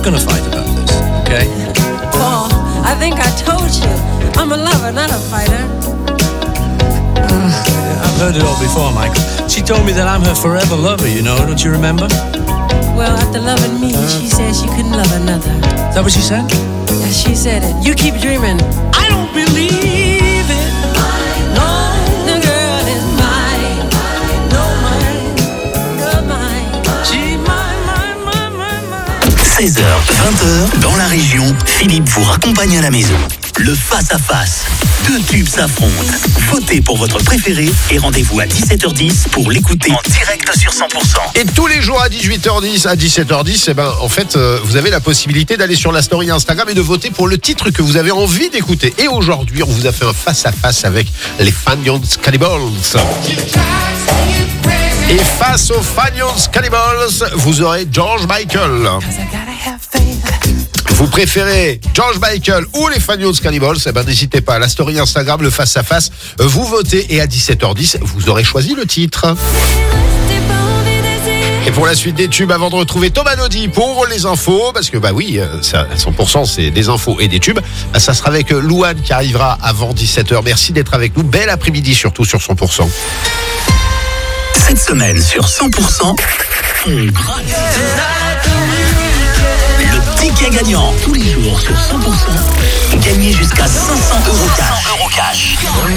not going to fight about this, okay? Paul, I think I told you. I'm a lover, not a fighter. I've heard it all before, Michael. She told me that I'm her forever lover, you know, don't you remember? Well, after loving me, she said she couldn't love another. Is that what she said? Yeah, she said it. You keep dreaming. I don't believe it. No, the girl is mine. No, mine. You're mine. She mine. 16h, 20h, dans la région, Philippe vous raccompagne à la maison. Le face-à-face. Deux tubes s'affrontent. Votez pour votre préféré et rendez-vous à 17h10 pour l'écouter en direct sur 100%. Et tous les jours à 18h10, à 17h10, eh ben, en fait, vous avez la possibilité d'aller sur la story Instagram et de voter pour le titre que vous avez envie d'écouter. Et aujourd'hui, on vous a fait un face-à-face avec les Fanions Cannibals. Et face aux Fanions Cannibals, vous aurez George Michael. Vous préférez George Michael ou les Fanions Cannibals? Eh ben, n'hésitez pas, la story Instagram, le face-à-face, vous votez et à 17h10, vous aurez choisi le titre. Et pour la suite des tubes, avant de retrouver Thomas Naudy pour les infos, parce que bah oui, ça, 100% c'est des infos et des tubes, bah, ça sera avec Louane qui arrivera avant 17h. Merci d'être avec nous, bel après-midi surtout sur 100%. Cette semaine sur 100%, on gratte. Le ticket gagnant tous les jours sur 100%. Gagnez jusqu'à 500 € cash.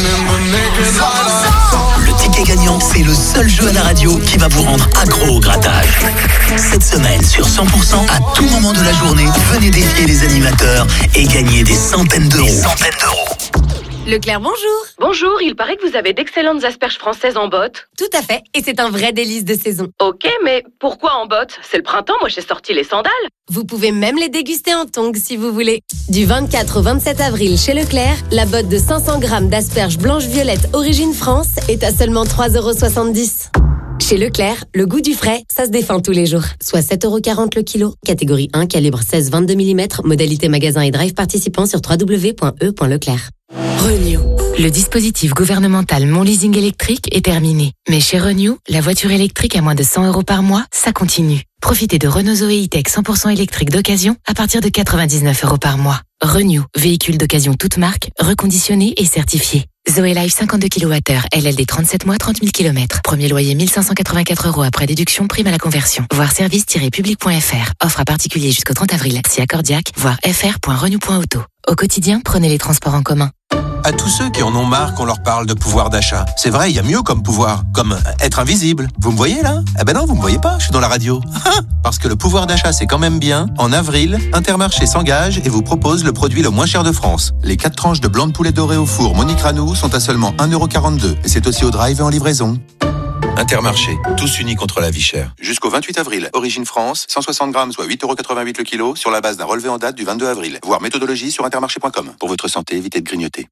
Le ticket gagnant, c'est le seul jeu à la radio qui va vous rendre accro au grattage. Cette semaine sur 100%, à tout moment de la journée, venez défier les animateurs et gagner des centaines d'euros. Leclerc, bonjour. Bonjour, il paraît que vous avez d'excellentes asperges françaises en botte. Tout à fait, et c'est un vrai délice de saison. Ok, mais pourquoi en botte? C'est le printemps, moi j'ai sorti les sandales. Vous pouvez même les déguster en tongs si vous voulez. Du 24 au 27 avril chez Leclerc, la botte de 500 grammes d'asperges blanches-violettes origine France est à seulement 3,70 €. Chez Leclerc, le goût du frais, ça se défend tous les jours. Soit 7,40 € le kilo. Catégorie 1, calibre 16-22 mm. Modalité magasin et drive participant sur www.e.leclerc. Renew. Le dispositif gouvernemental Mon Leasing électrique est terminé. Mais chez Renew, la voiture électrique à moins de 100 € par mois, ça continue. Profitez de Renault Zoé E-Tech 100% électrique d'occasion à partir de 99 € par mois. Renew, véhicule d'occasion toute marque, reconditionné et certifié. Zoé Life 52 kWh, LLD 37 mois, 30 000 km. Premier loyer 1584 € après déduction, prime à la conversion. Voir service-public.fr. Offre à particulier jusqu'au 30 avril. Si accordiaque, voir fr.renew.auto. Au quotidien, prenez les transports en commun. À tous ceux qui en ont marre qu'on leur parle de pouvoir d'achat. C'est vrai, il y a mieux comme pouvoir, comme être invisible. Vous me voyez là? Eh ben non, vous me voyez pas, je suis dans la radio. Parce que le pouvoir d'achat, c'est quand même bien. En avril, Intermarché s'engage et vous propose le produit le moins cher de France. Les 4 tranches de blanc de poulet doré au four Monique Ranou sont à seulement 1,42 €. Et c'est aussi au drive et en livraison. Intermarché, tous unis contre la vie chère. Jusqu'au 28 avril, Origine France, 160 grammes, soit 8,88 € le kilo, sur la base d'un relevé en date du 22 avril. Voir méthodologie sur intermarché.com. Pour votre santé, évitez de grignoter.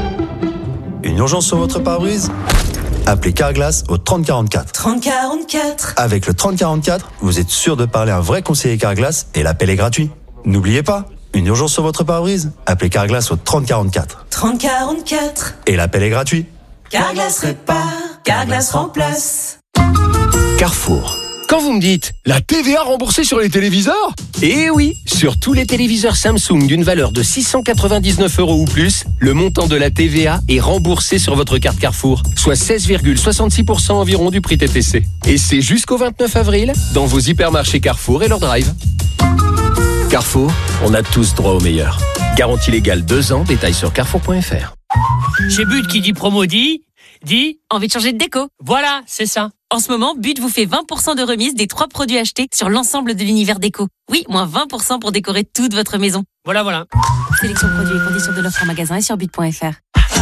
Une urgence sur votre pare-brise? Appelez Carglass au 3044. 3044. Avec le 3044, vous êtes sûr de parler à un vrai conseiller Carglass et l'appel est gratuit. N'oubliez pas, une urgence sur votre pare-brise? Appelez Carglass au 3044. 3044. Et l'appel est gratuit. Carglass répare, Carglass remplace. Carrefour. Quand vous me dites la TVA remboursée sur les téléviseurs? Eh oui, sur tous les téléviseurs Samsung d'une valeur de 699 € ou plus, le montant de la TVA est remboursé sur votre carte Carrefour, soit 16,66% environ du prix TTC. Et c'est jusqu'au 29 avril dans vos hypermarchés Carrefour et leur drive. Carrefour, on a tous droit au meilleur. Garantie légale 2 ans, détails sur carrefour.fr. Chez But qui dit promo dit envie de changer de déco. Voilà, c'est ça. En ce moment, But vous fait 20% de remise des 3 produits achetés sur l'ensemble de l'univers déco. Oui, moins 20% pour décorer toute votre maison. Voilà. Sélection produits et conditions de l'offre en magasin et sur but.fr.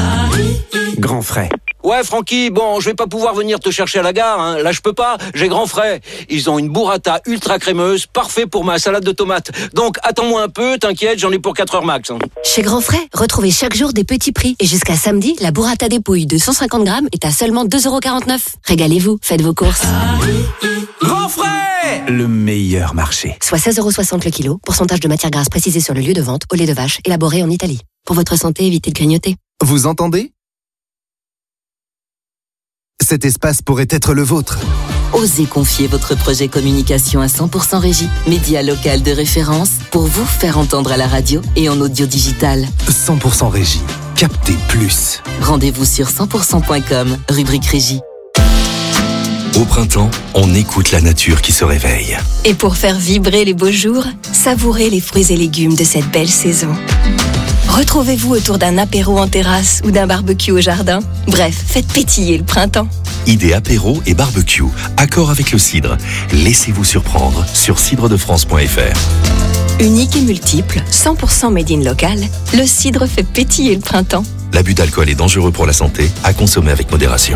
Grand frais. Ouais, Francky, bon, je vais pas pouvoir venir te chercher à la gare, hein. Là, je peux pas, j'ai Grand Frais. Ils ont une burrata ultra crémeuse, parfait pour ma salade de tomates. Donc, attends-moi un peu, t'inquiète, j'en ai pour 4 heures max. Hein. Chez Grand Frais, retrouvez chaque jour des petits prix. Et jusqu'à samedi, la burrata dépouille de 150 grammes est à seulement 2,49 €. Régalez-vous, faites vos courses. Grand Frais! Le meilleur marché. Soit 16,60 € le kilo, pourcentage de matière grasse précisé sur le lieu de vente, au lait de vache, élaboré en Italie. Pour votre santé, évitez de grignoter. Vous entendez ? Cet espace pourrait être le vôtre. Osez confier votre projet communication à 100% Régie, média local de référence pour vous faire entendre à la radio et en audio digital. 100% Régie. Captez plus. Rendez-vous sur 100%.com, rubrique Régie. Au printemps, on écoute la nature qui se réveille. Et pour faire vibrer les beaux jours, savourez les fruits et légumes de cette belle saison. Retrouvez-vous autour d'un apéro en terrasse ou d'un barbecue au jardin. Bref, faites pétiller le printemps. Idée apéro et barbecue. Accord avec le cidre. Laissez-vous surprendre sur cidredefrance.fr. Unique et multiple, 100% made in local, le cidre fait pétiller le printemps. L'abus d'alcool est dangereux pour la santé, à consommer avec modération.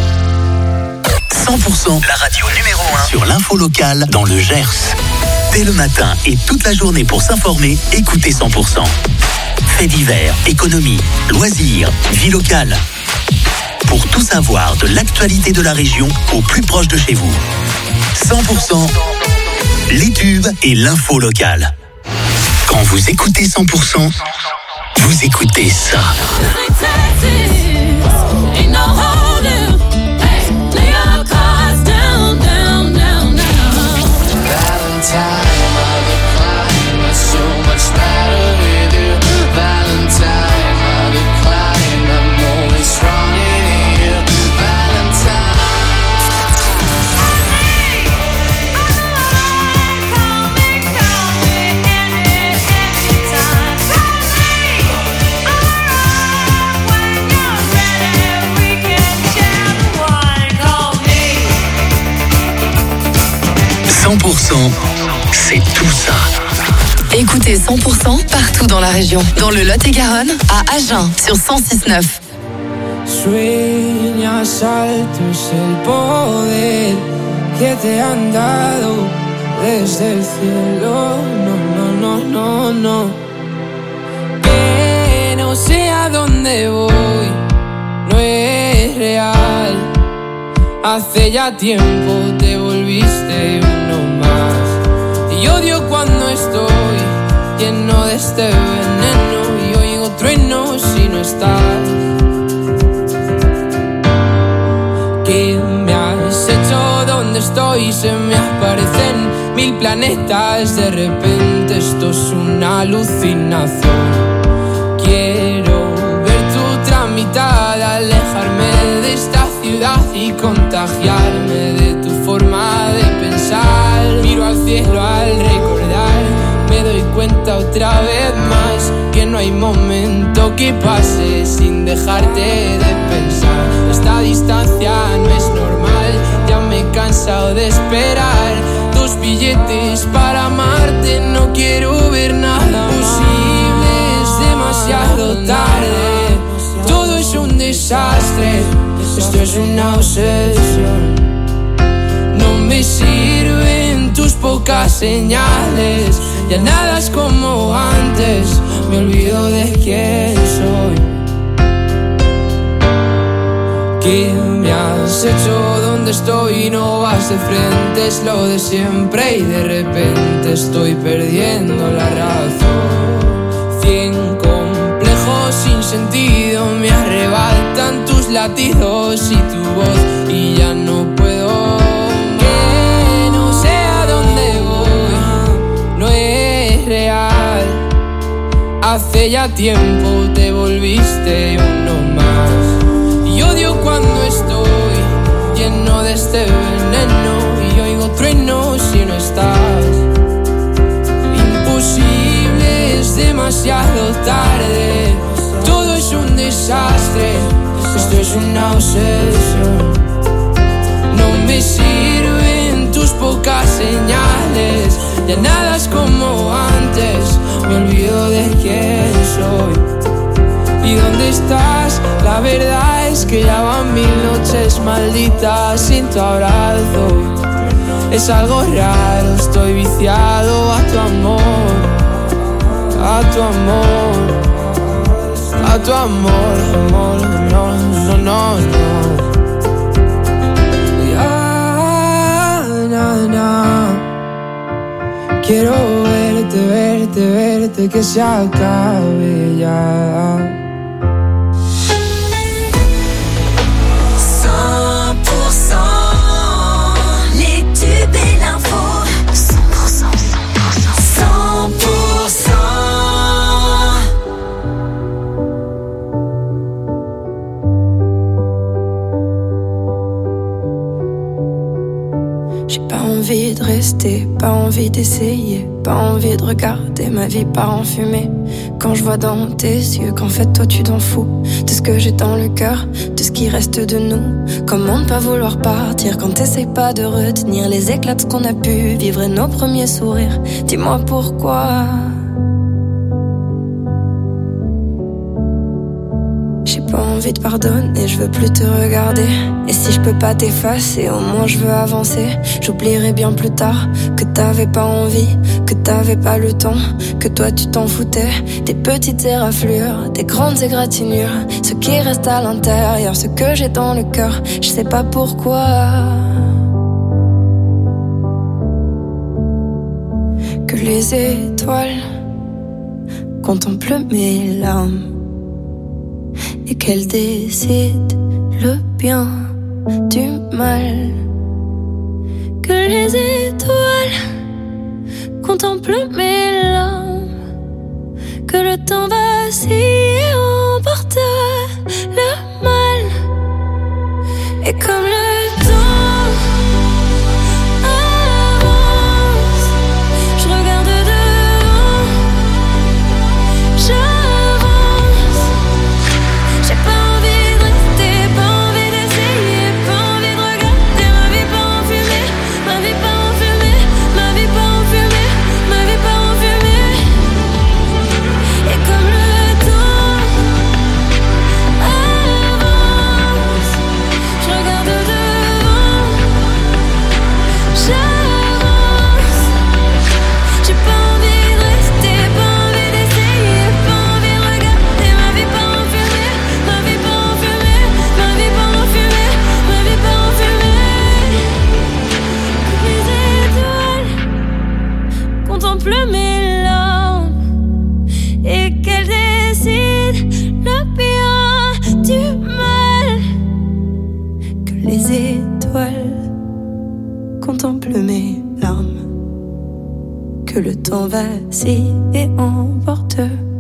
100%, la radio numéro 1 sur l'info locale dans le Gers. Dès le matin et toute la journée pour s'informer, écoutez 100%. Faits divers, économie, loisirs, vie locale. Pour tout savoir de l'actualité de la région au plus proche de chez vous. 100%, les tubes et l'info locale. Quand vous écoutez 100%, vous écoutez ça. C'est tout ça. Écoutez 100% partout dans la région. Dans le Lot-et-Garonne, à Agen, sur 106.9. Sueñas alto es el poder que te han dado desde el cielo. No. Que no sé a dónde voy, no es real. Hace ya tiempo te volviste uno más. Y odio cuando estoy lleno de este veneno y oigo truenos si no estás. ¿Qué me has hecho? ¿Dónde estoy? Se me aparecen 1000 planetas. De repente esto es una alucinación. Quiero ver tu tramitada, alejarme de esta ciudad y contagiarme de tu forma de pensar. Miro al cielo al recordar, me doy cuenta otra vez más que no hay momento que pase sin dejarte de pensar. Esta distancia no es normal, ya me he cansado de esperar tus billetes para amarte. No quiero ver nada posible, es demasiado tarde. Todo es un desastre, esto es una obsesión. No me sirven tus pocas señales, ya nada es como antes, me olvido de quién soy. ¿Qué me has hecho? ¿Dónde estoy? No vas de frente, es lo de siempre y de repente estoy perdiendo la razón. 100 complejos sin sentido me arrebatan tus latidos y tu voz y ya no puedo. Que no sé a dónde voy, no es real. Hace ya tiempo te volviste uno más. Y odio cuando estoy lleno de este veneno y oigo truenos si no estás. Imposible, es demasiado tarde. Todo es un desastre, esto es una obsesión. No me sirven tus pocas señales, ya nada es como antes, me olvido de quién soy. ¿Y dónde estás? La verdad es que ya van 1000 noches malditas sin tu abrazo. Es algo raro, estoy viciado a tu amor, a tu amor, a tu amor, amor, no. Ya, quiero verte, que se acabe ya. 100% d'arrêter, pas envie d'essayer, pas envie de regarder ma vie part en fumée. Quand je vois dans tes yeux qu'en fait toi tu t'en fous de ce que j'ai dans le cœur, de ce qui reste de nous. Comment ne pas vouloir partir quand t'essayes pas de retenir les éclats de ce qu'on a pu vivre et nos premiers sourires. Dis-moi pourquoi. J'ai pas envie de pardonner, je veux plus te regarder. Et si je peux pas t'effacer, au moins je veux avancer. J'oublierai bien plus tard que t'avais pas envie, que t'avais pas le temps, que toi tu t'en foutais. Des petites éraflures, des grandes égratignures, ce qui reste à l'intérieur, ce que j'ai dans le cœur, je sais pas pourquoi. Que les étoiles contemplent mes larmes et qu'elle décide le bien du mal. Que les étoiles contemplent mes larmes, que le temps vacille et emporte le mal. Et comme le temps avance, je regarde devant, j'avance. J'ai pas envie de rester, pas envie d'essayer, pas envie de regarder ma vie pas en fumée, ma vie pas en fumée, ma vie pas en fumée, ma vie pas en fumée. Et comme le temps avance, je regarde devant, j'avance. J'ai pas envie de rester, pas envie d'essayer, pas envie de regarder ma vie pas en fumée, ma vie pas en fumée, ma vie pas en fumée, ma vie pas en fumée. Les étoiles contemplent mes larmes et qu'elles décident le bien du mal. Que les étoiles contemplent mes larmes, que le temps vacille et emporte